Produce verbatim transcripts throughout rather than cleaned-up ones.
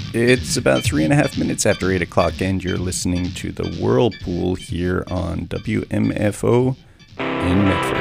It's about three and a half minutes after eight o'clock, and you're listening to the Whirlpool here on W M F O in Medford.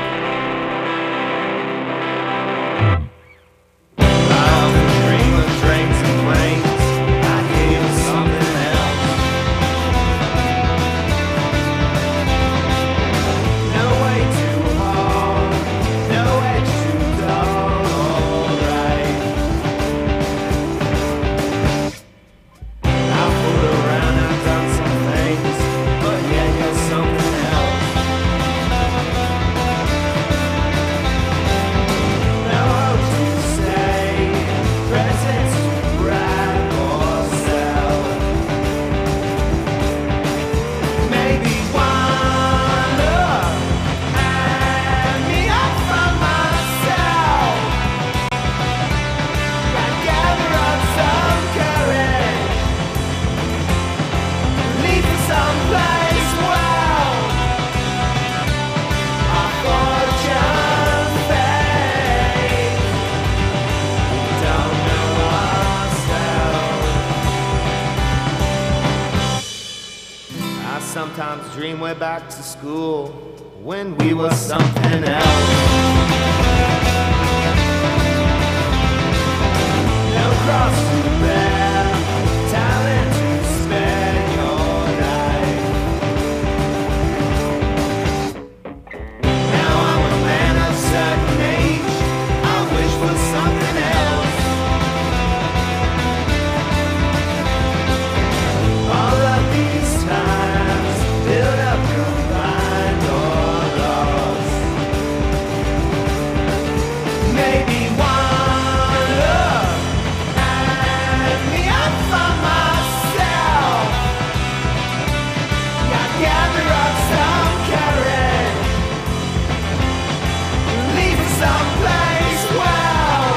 Sometimes dream way back to school when we were something else. No cross to bear, talent to spare your life. Now I'm a man of certain age, I wish for something else. All of these times build up, combined or lost. Maybe one look at me, I find myself. I gather up some courage, leave it someplace well.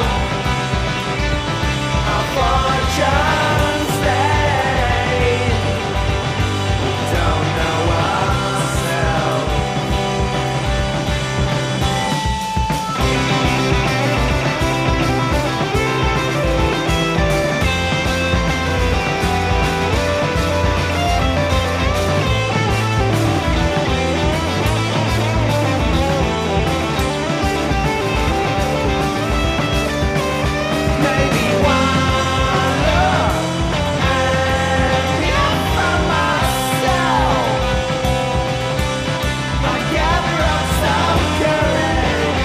Our fortune stay. Don't know ourselves. Maybe one look at me, I find myself. I gather up some courage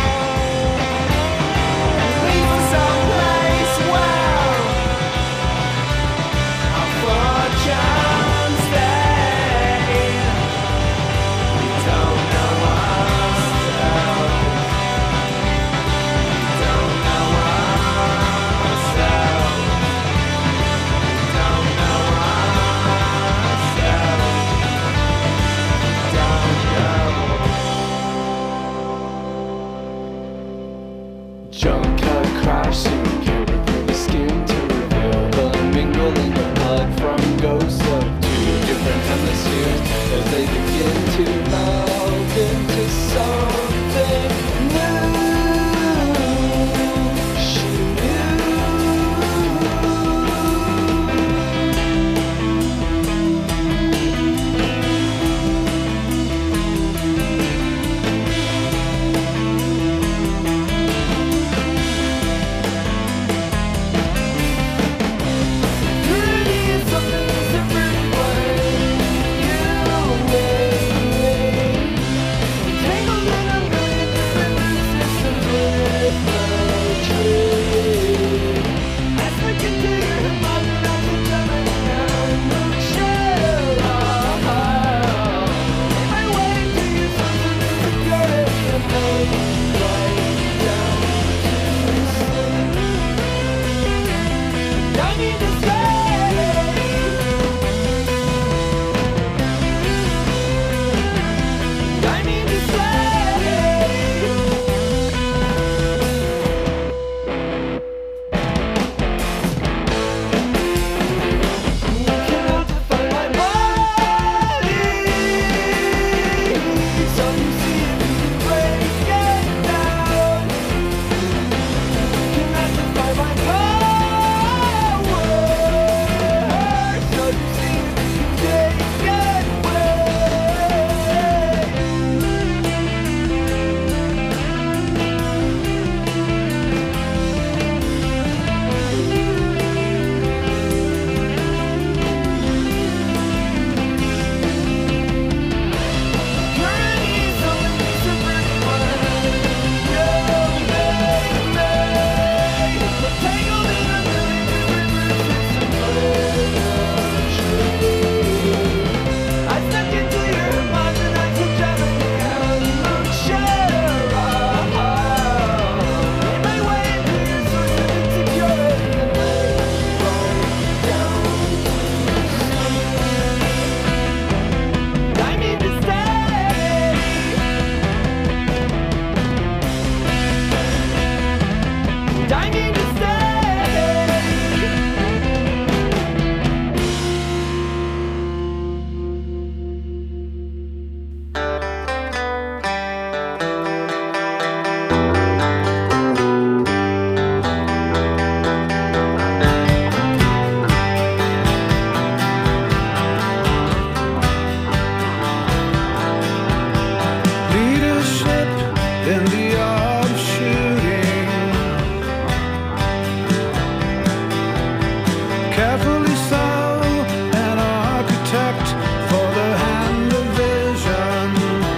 and leave for someplace well. Our fortune stay. We don't know ourselves. We don't know ourselves. We don't know ourselves. Don't know. Junk cut crash soon carried through the skin to reveal the mingling of blood from ghosts of two different hemispheres as they begin to melt into something new. She Power and I need to stay. Leadership in the art of shooting, carefully so, an architect for the hand of vision.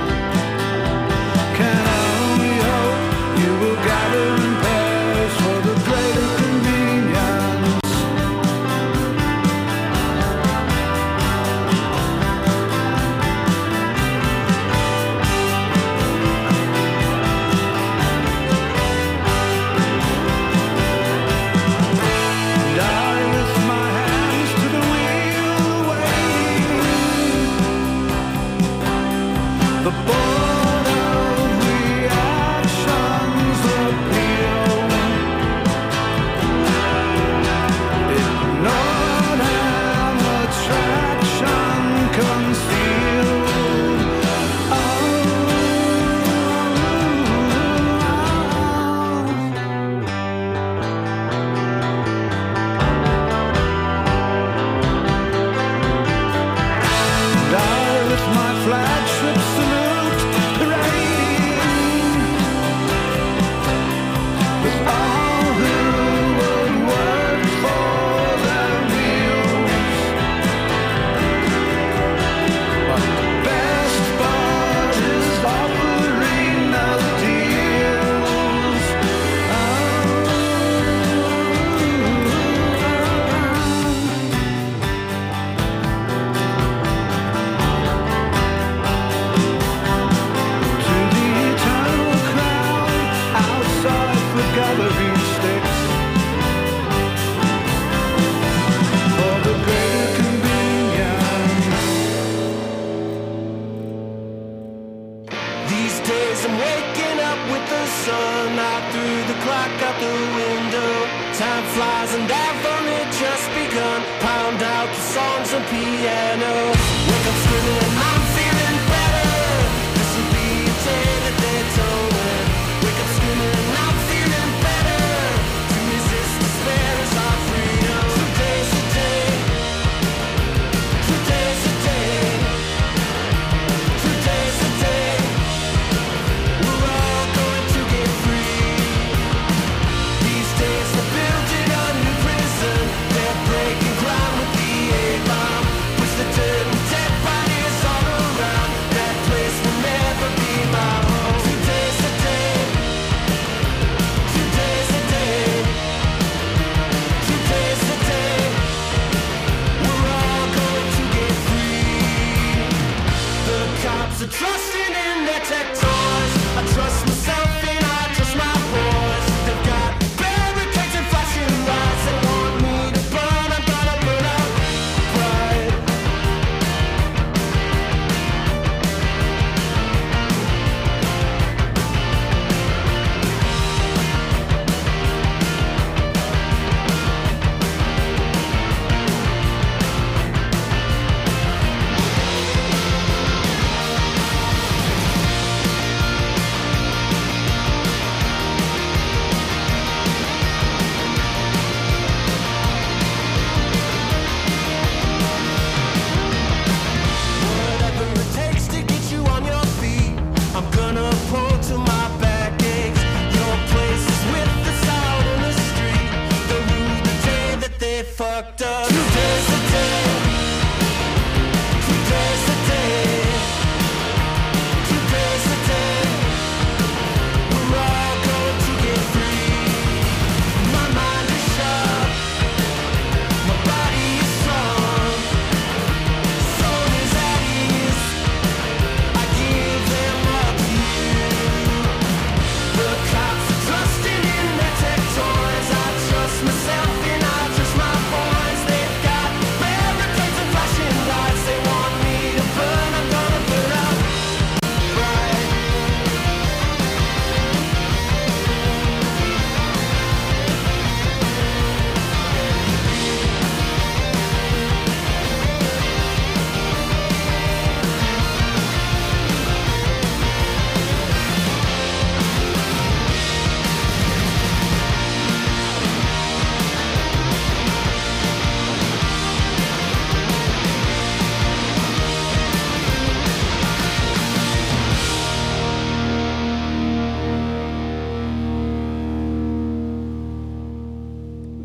Can only hope you will gather in pairs for the greater convenience. And I lift my hands to the wheel, waiting. The board of reactions appeal. Ignored and attraction concealed. Oh. And I lift my flagship salute, parading with all who would work for their meals. But the best part is offering no deals. Oh. To the eternal crowd outside the gallery sticks, for the greater convenience. These days I'm waking up with the sun out through the clock out the window. Time flies and I've only just begun. Pound out the songs on piano. Wake up screaming and I'm feeling better. This will be a day that they told me. Wake up screaming and I'm feeling better. To resist despair is our freedom. Today's the day. Today's the day. Today's the day. We're all going to get free. These days they're building a new prison. They're breaking ground with the A-bomb. Push the dirt and dead bodies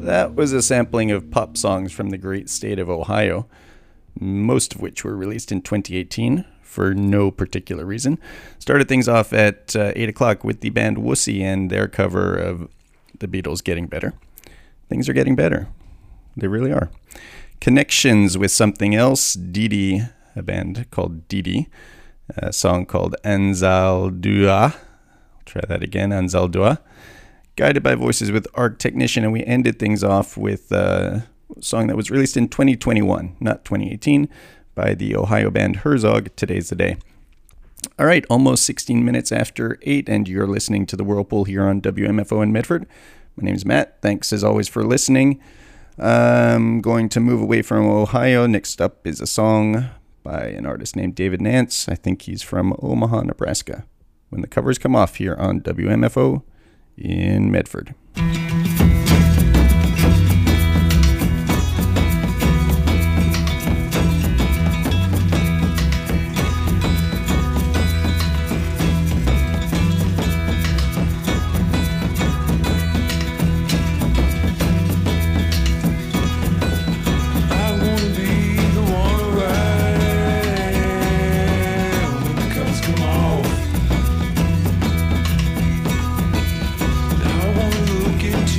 That was a sampling of pop songs from the great state of Ohio, most of which were released in twenty eighteen for no particular reason. Started things off at uh, eight o'clock with the band Wussy and their cover of the Beatles' Getting Better. Things are getting better. They really are. Connections with something else, Didi, a band called Didi, a song called Anzaldua. I'll try that again, Anzaldua. Guided by Voices with Arc Technician, and we ended things off with a song that was released in twenty twenty-one, not twenty eighteen, by the Ohio band Herzog, Today's the Day. All right, almost sixteen minutes after eight, and you're listening to The Whirlpool here on W M F O in Medford. My name's Matt. Thanks, as always, for listening. I'm going to move away from Ohio. Next up is a song by an artist named David Nance. I think he's from Omaha, Nebraska. When the covers come off here on W M F O in Medford. Into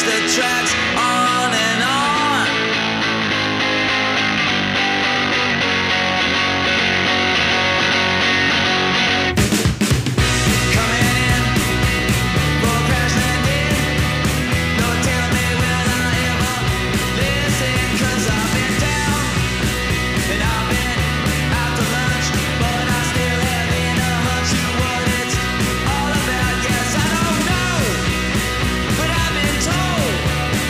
the tracks on and on. Coming in for a crash landing. No telling me will I ever listen, 'cause I've been down and I've been out to lunch, but I still have in a hunch to what it's all about. Yes, I don't know, but I've been told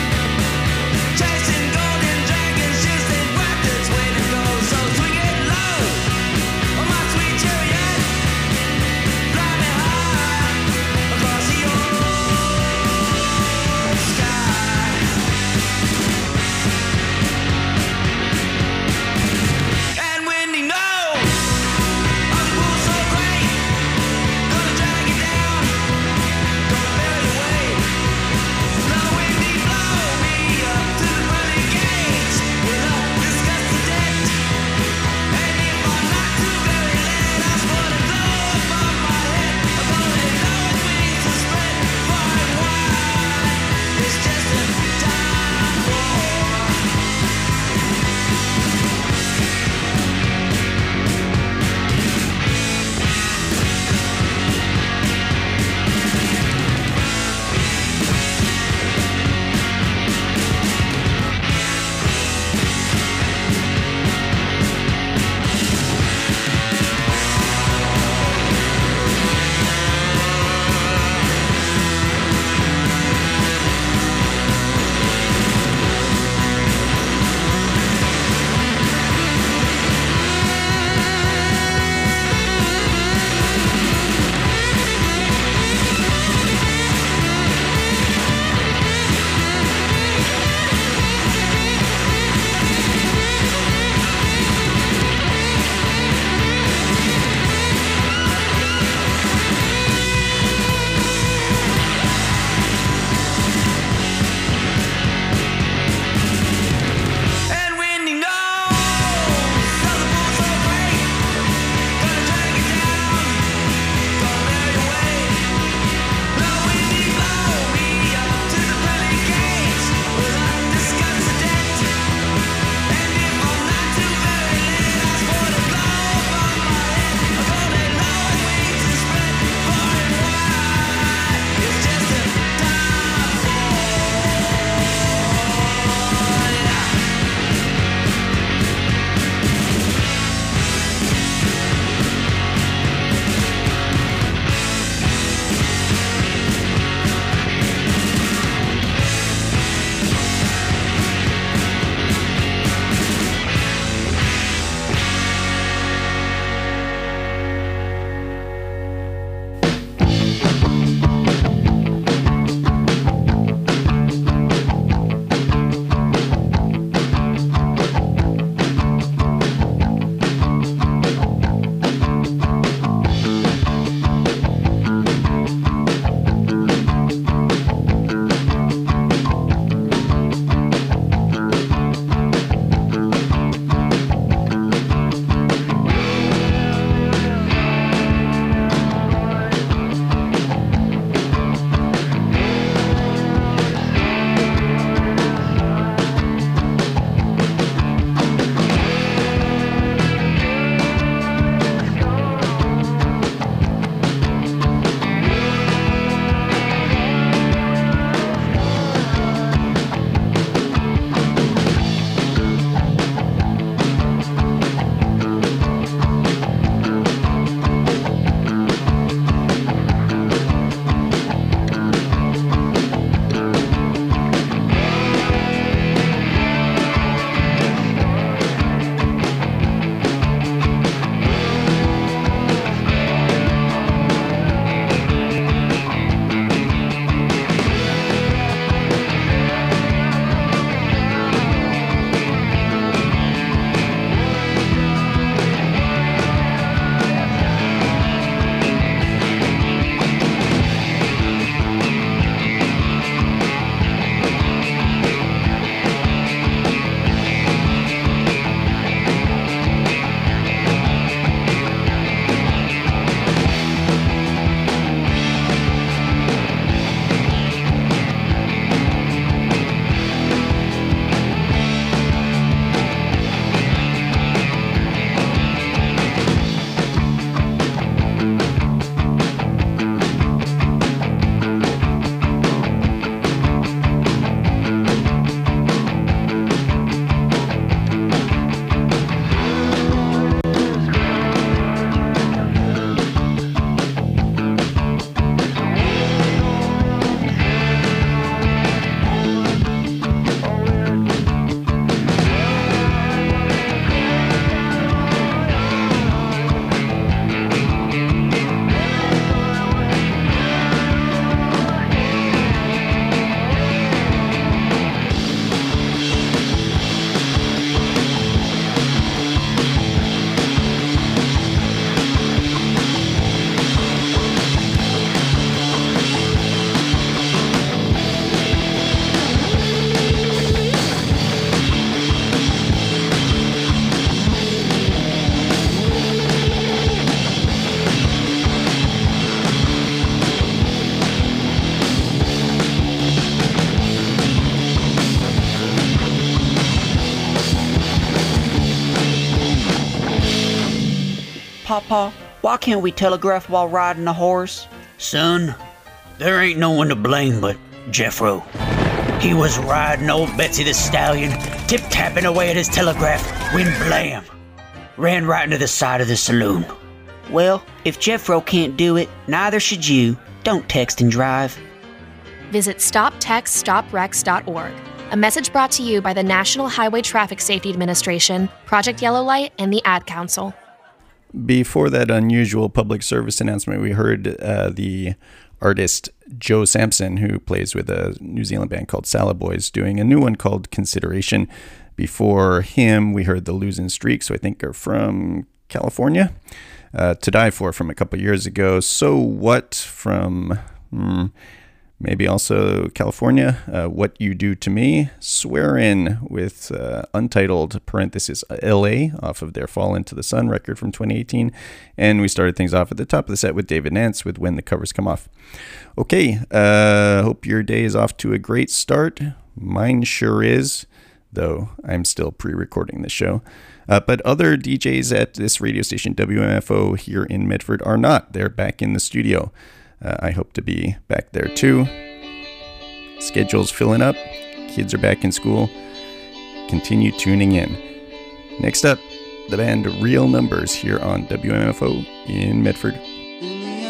Papa? Why can't we telegraph while riding a horse? Son, there ain't no one to blame but Jeffro. He was riding old Betsy the Stallion, tip-tapping away at his telegraph, when blam! Ran right into the side of the saloon. Well, if Jeffro can't do it, neither should you. Don't text and drive. Visit stop text stop wrecks dot org. A message brought to you by the National Highway Traffic Safety Administration, Project Yellow Light, and the Ad Council. Before that unusual public service announcement, we heard uh, the artist Joe Sampson, who plays with a New Zealand band called Salad Boys, doing a new one called Consideration. Before him, we heard the Losing Streaks, who I think are from California. Uh, To Die For from a couple years ago. So What from hmm, maybe also California. Uh, What You Do to Me. Swear In with uh, Untitled parenthesis L A off of their Fall Into the Sun record from twenty eighteen. And we started things off at the top of the set with David Nance with When the Covers Come Off. Okay, uh, hope your day is off to a great start. Mine sure is, though I'm still pre-recording the show. Uh, but other D Js at this radio station, W M F O, here in Medford are not. They're back in the studio. Uh, I hope to be back there too. Schedule's filling up. Kids are back in school. Continue tuning in. Next up, the band Real Numbers here on W M F O in Medford. In the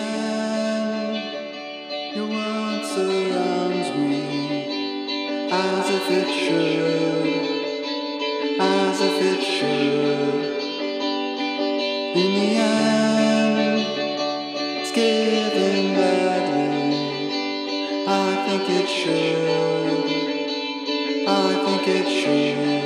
end, your world surrounds me as if it should, as if it should. In the end, it's giving badly. I think it should. I think it should.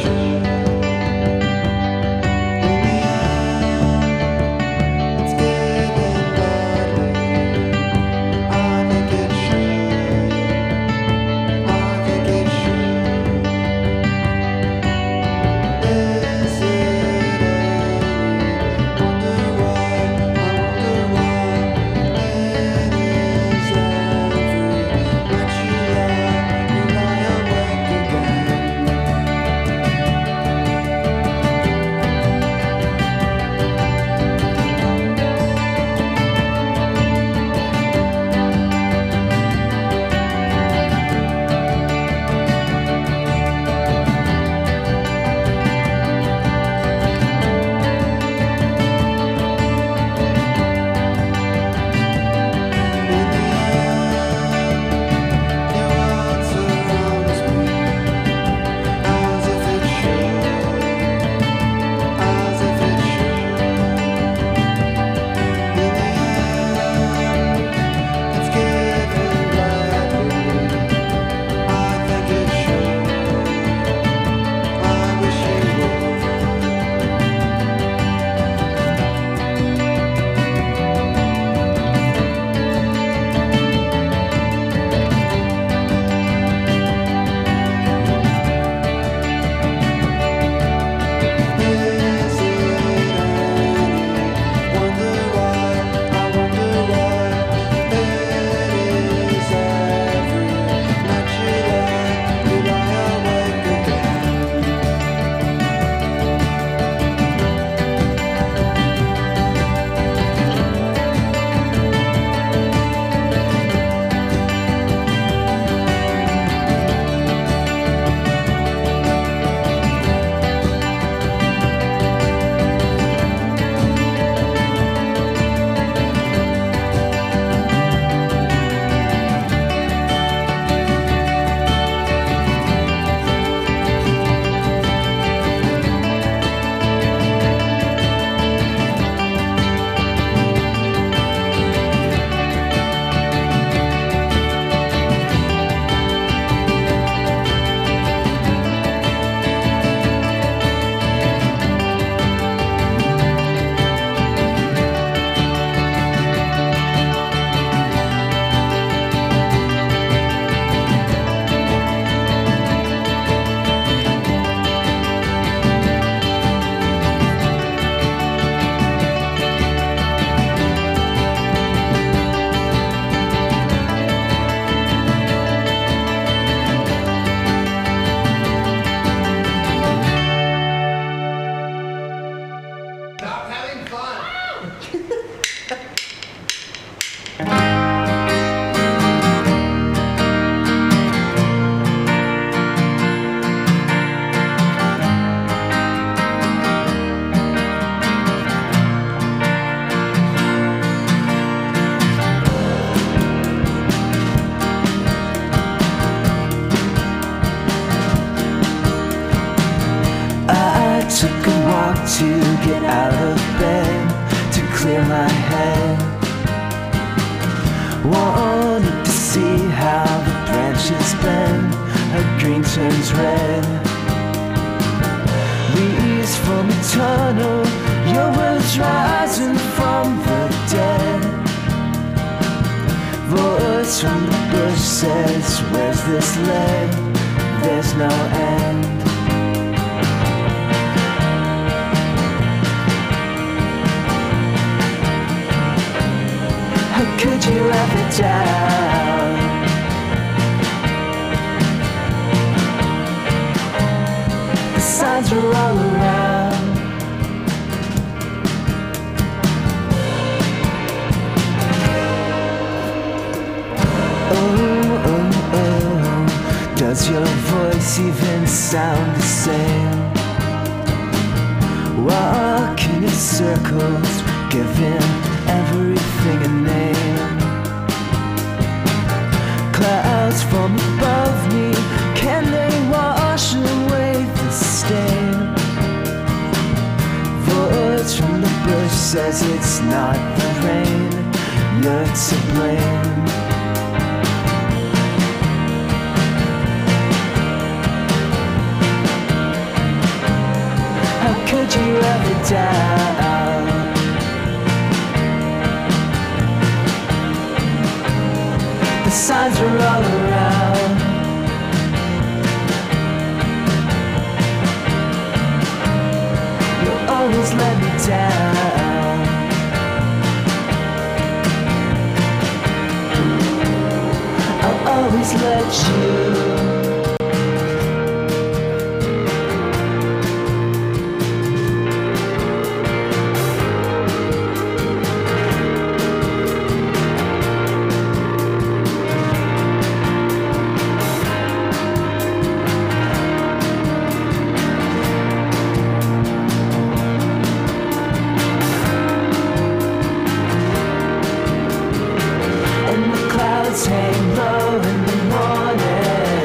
It's to get out of bed, to clear my head. Wanted to see how the branches bend, how green turns red. Leaves from eternal, your words rising from the dead. Voice from the bush says, where's this led? There's no end. How could you ever doubt? The signs are all around. Oh, oh, oh, does your voice even sound the same? Walking in circles, giving everything a name. Clouds from above me, can they wash away the stain? Voice from the bush says it's not the rain, you're to blame. How could you ever doubt? The signs are all around. You'll always let me down. I'll always let you. Hang low in the morning.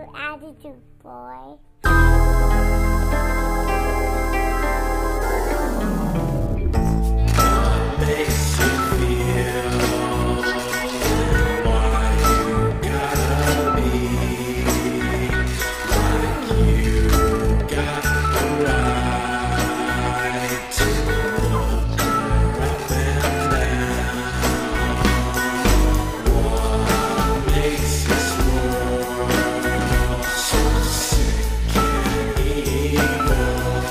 your attitude, boy? Makes you feel why you gotta be like you got the right to look up and down. What makes this world so sick and evil?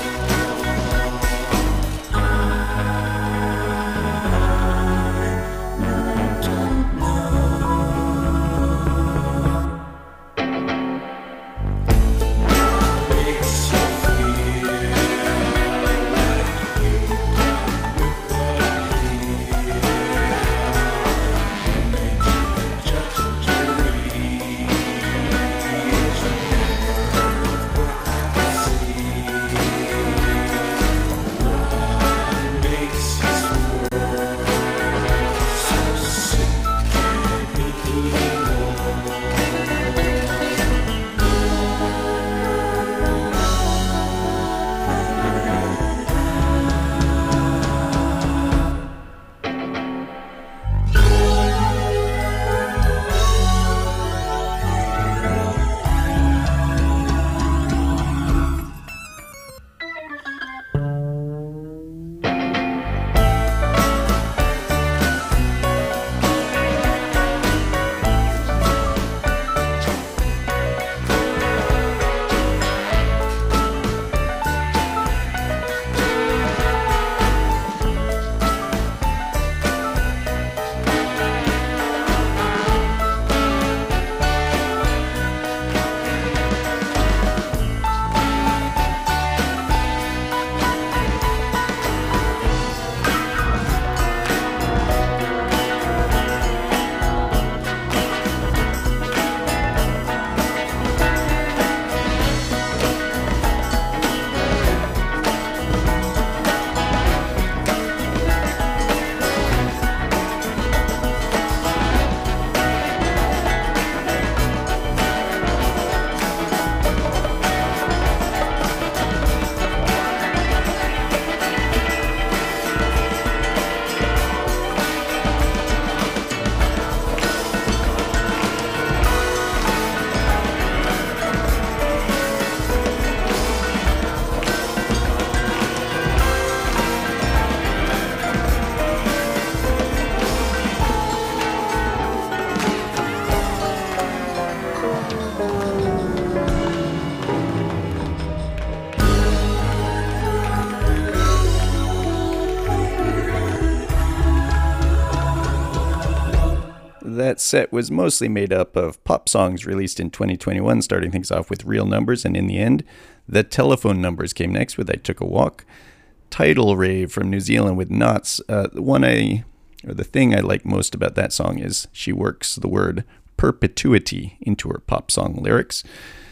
That set was mostly made up of pop songs released in twenty twenty-one, starting things off with Real Numbers, and in the end, The Telephone Numbers came next with I Took a Walk. Tidal Rave from New Zealand with Knots. Uh, the one I, or the thing I like most about that song is she works the word perpetuity into her pop song lyrics.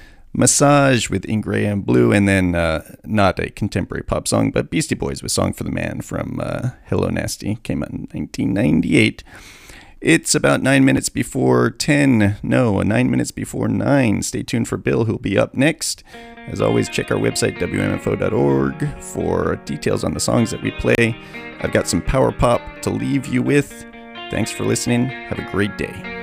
Massage with Ingray and Blue, and then uh, not a contemporary pop song, but Beastie Boys with Song for the Man from uh, Hello Nasty, came out in nineteen ninety-eight. It's about nine minutes before ten. No, nine minutes before nine. Stay tuned for Bill, who'll be up next. As always, check our website, W M F O dot org, for details on the songs that we play. I've got some power pop to leave you with. Thanks for listening. Have a great day.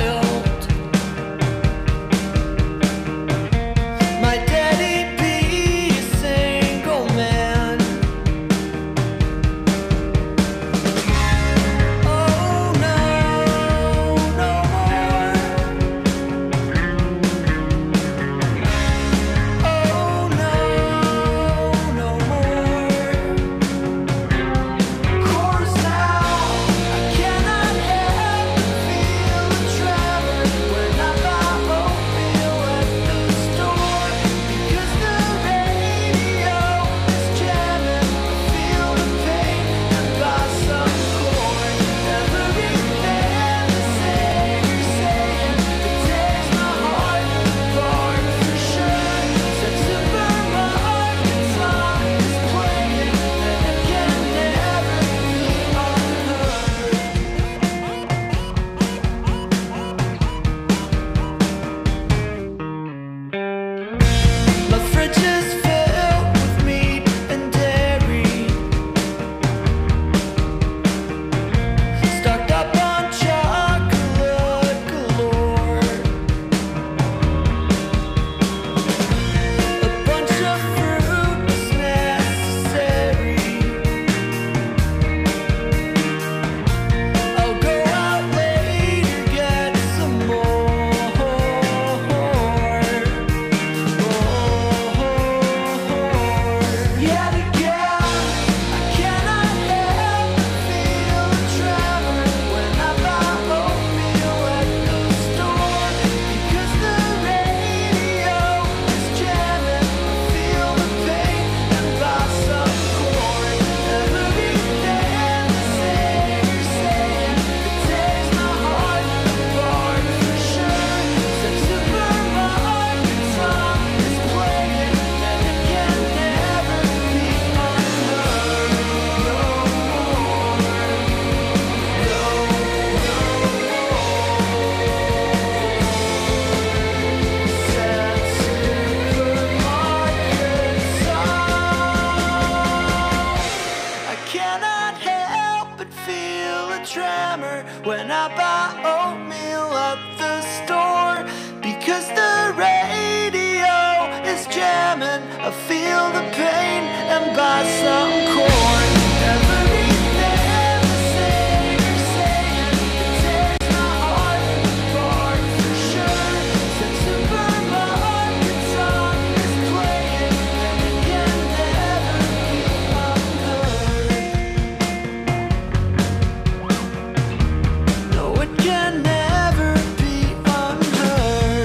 My daddy beat Yet again, I cannot help but feel a tremor when I buy oatmeal at the store, because the radio is jamming. I feel the pain and buy some corn. Every day the singer's saying it takes my heart apart for sure. Some supermarket song is playing and it can never be unheard no more. No, Sad supermarket song. I cannot help but feel a tremor when I buy oatmeal at the store, because the radio is jamming. I feel the pain and buy some corn. Every day the singer's saying it takes my heart apart for sure. Some supermarket song is playing and it can never be unheard. No, it can never be unheard.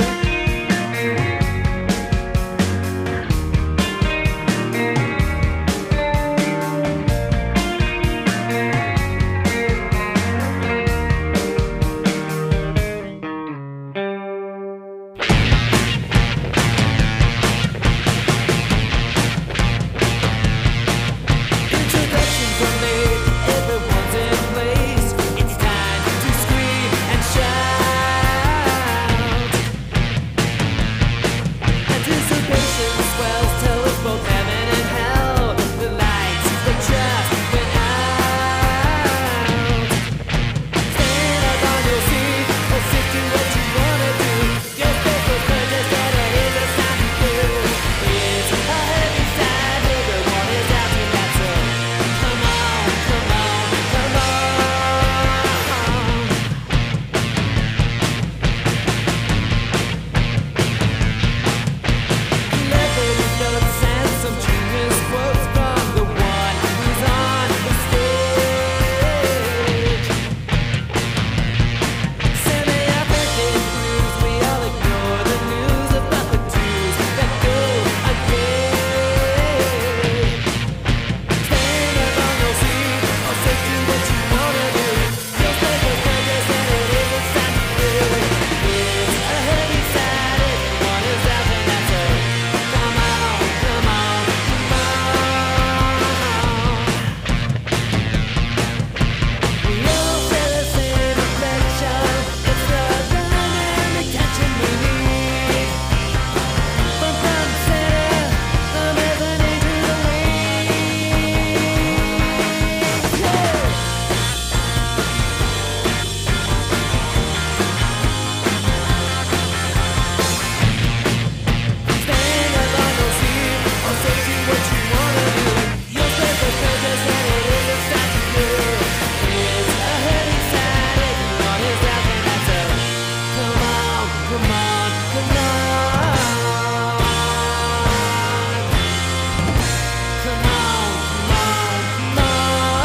Introductions are made, everyone's in place. It's time to scream and shout. Anticipation swells till it's both heaven and hell. The lights, they just went out. Stand up on your seat, or stick to what you wanna do. Your faithful purchase that it is a sign to do. It's a heavy side, everyone is out to that, so come on, come on, come on. Celebrity notes and some genius quotes from the one who's on the stage. Semi-African blues, we all ignore the news about the twos that go again. Stand up on your seat, or say do what you wanna do. Your favorite purchase and it is a sign to do. It's a heavy side, everyone is out and that's it. Come on, come on, come on. We all feel the same reflection. It's the love and attention we need. From front and center, from listening to the wings. Yeah. Stand up on your seat, or say do what you wanna do. Your favorite purchase and it is a sign to do. It's a heavy side, everyone is out and that's it. Come on, come on, come on. Come on, come on, come on.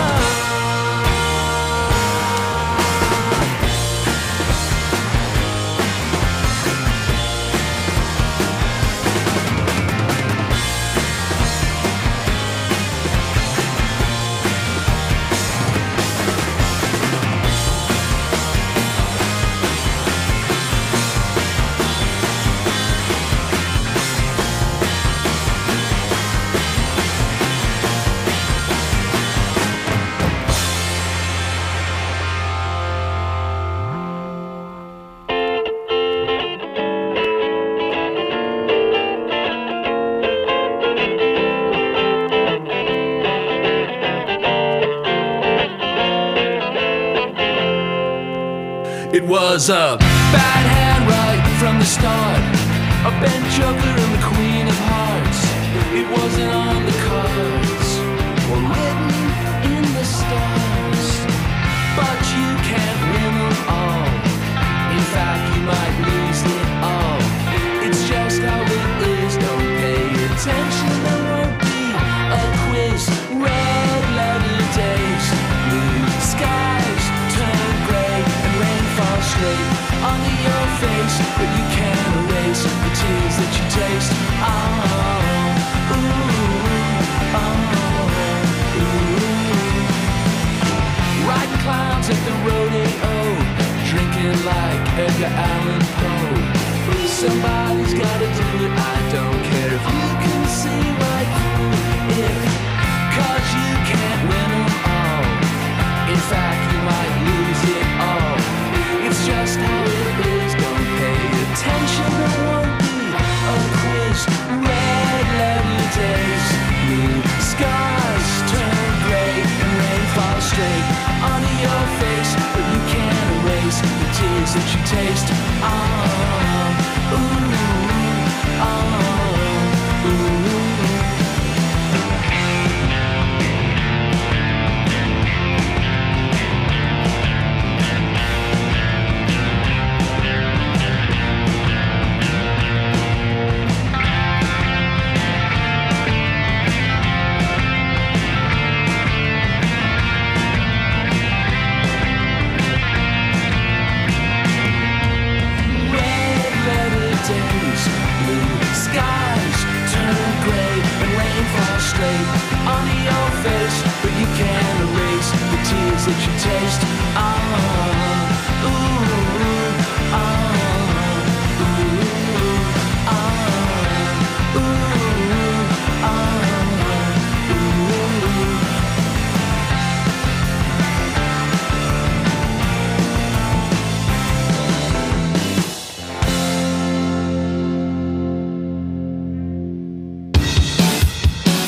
It was a bad hand right from the start. A bent joker and the queen of hearts. It wasn't on the cards or written in the stars. But you can't win them all. In fact, you might lose it all. It's just how it is. Don't pay attention, there won't be a Edgar Allan Poe. Somebody's gotta do it, I don't care if you can see right through it, cause you can't win them all. In fact, you might lose it all. It's just how it is, don't pay attention, there won't be a quiz. Red letter days, blue skies turn gray, and rain falls straight onto your face, but you can't erase the tears that you taste. Oh, ooh, oh, ooh. Onto your face, but you can't erase the tears that you taste.